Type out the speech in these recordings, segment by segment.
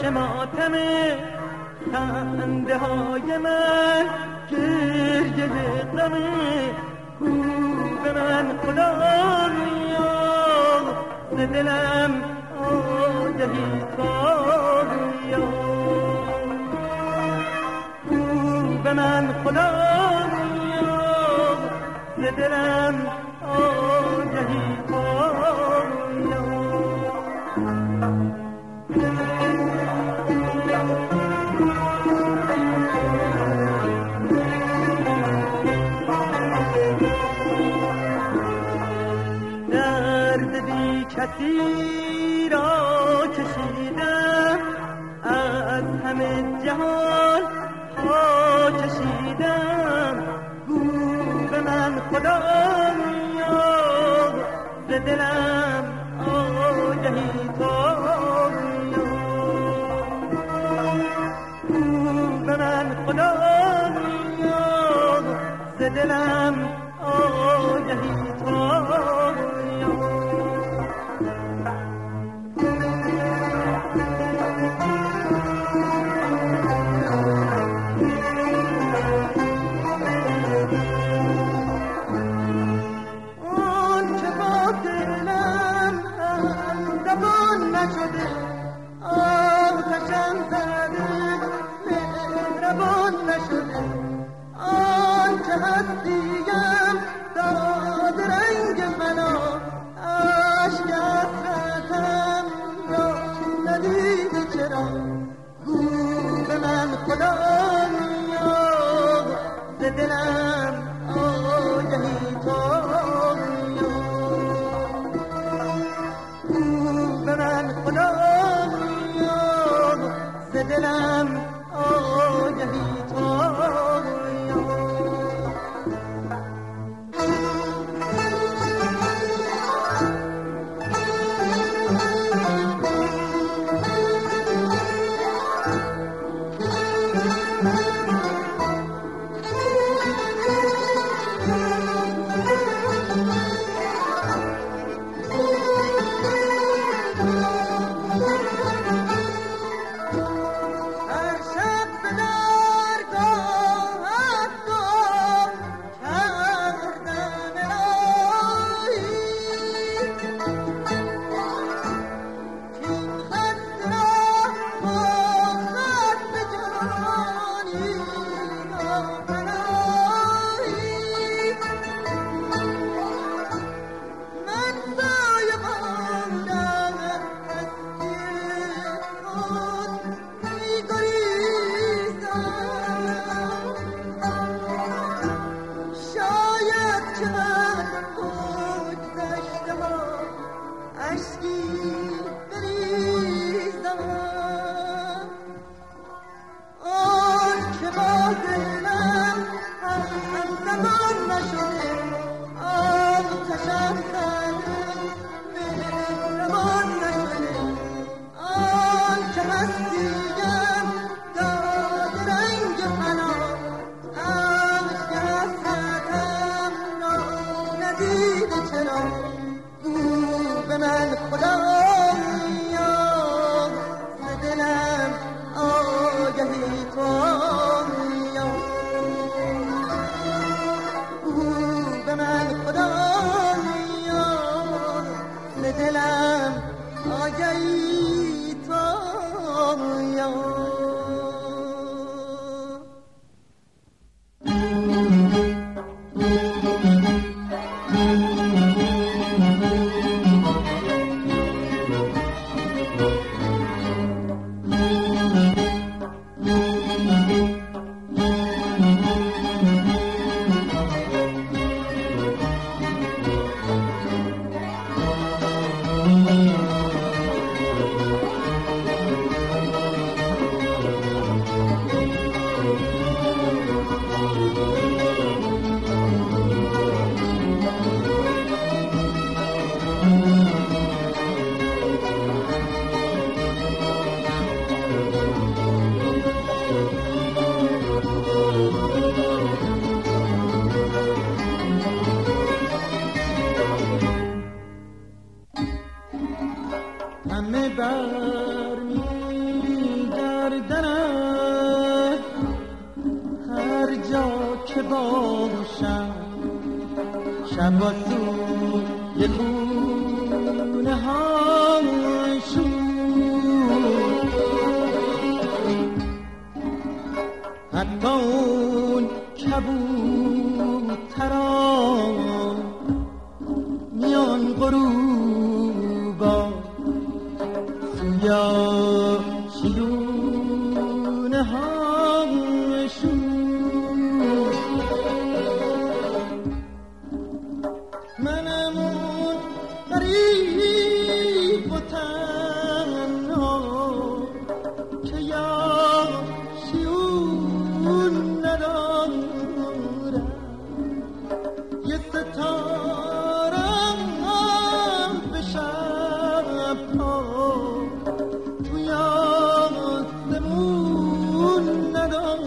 ماتم خنده های من گریه غمه کو به من خدایا ز دلم آگهی کایا کو به من خدایا ز دلم آگهی کایا کسی را کشیدم از همه جهان ها کشیدم گو به من خدایا ز دلم آگهی کایا گو به من خدایا ز دلم آگهی کایا همه بر می‌ریزند که باشم شب با سوی خونه هاشون، حتی اون کبوتران میان غروبا سویا شیونه هاشون. منم اون غریب و تنها که یا شیون ندارم، یه ستارم به شبها توی آسمون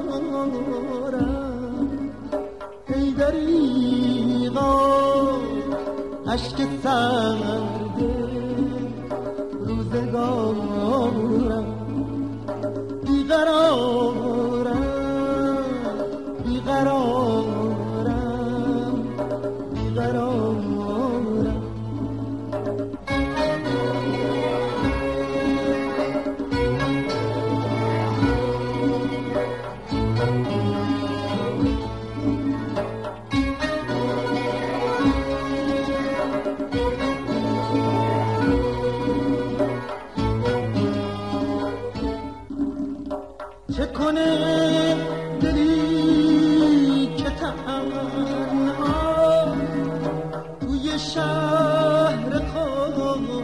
ندارم. ای دریغا عشق سرد روزگارم، بیقرارم بیقرارم بیقرارم. چه کنه دلی که تنها توی شهر خود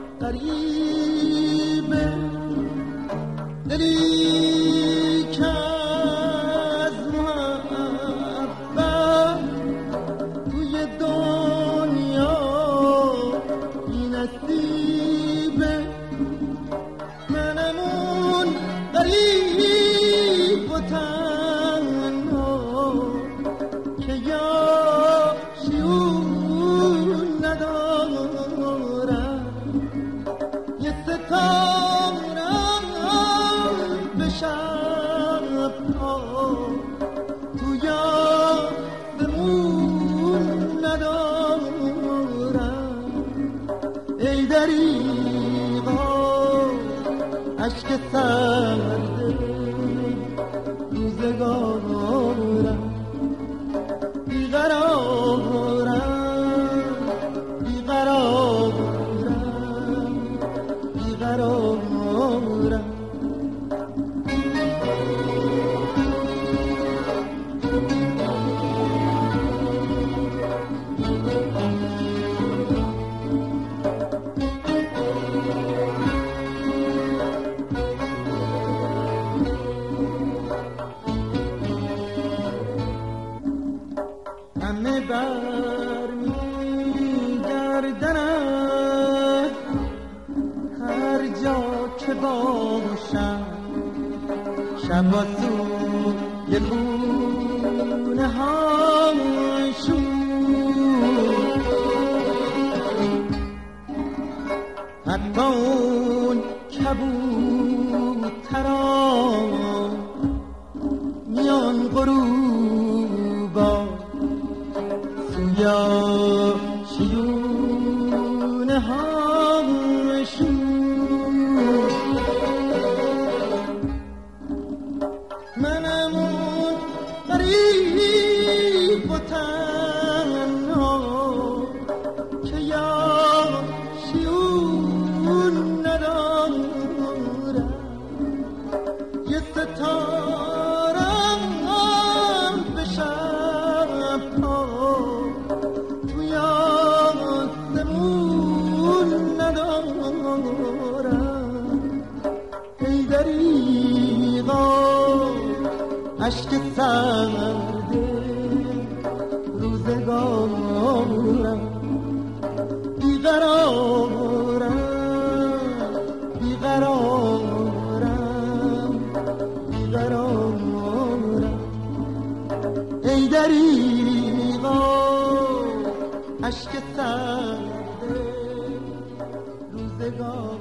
غریبه، دلی که از محبت توی دنیا بی نصیبه. منم اون غریب و تنها که یا شیون ندارم، یه ستارم به شبها توی آسمون ندارم. ای دریغا عشق سرد روزگارم، بیقرارم بیقرارم بیقرارم. همه بر میگردنم هر جا که باشم، شب با سوی خونه هاشون، حتی اون کبوتران میان غروبا سویا شیونه هاشون. منم اون غریب و تنها که یا شیون ندارم، یه ستارم به شبها توی آسمون ندارم. ای دریغا عشق سرد روزگارم، بیقرارم بیقرارم بیقرارم. ای دریغا عشق سرد روزگارم.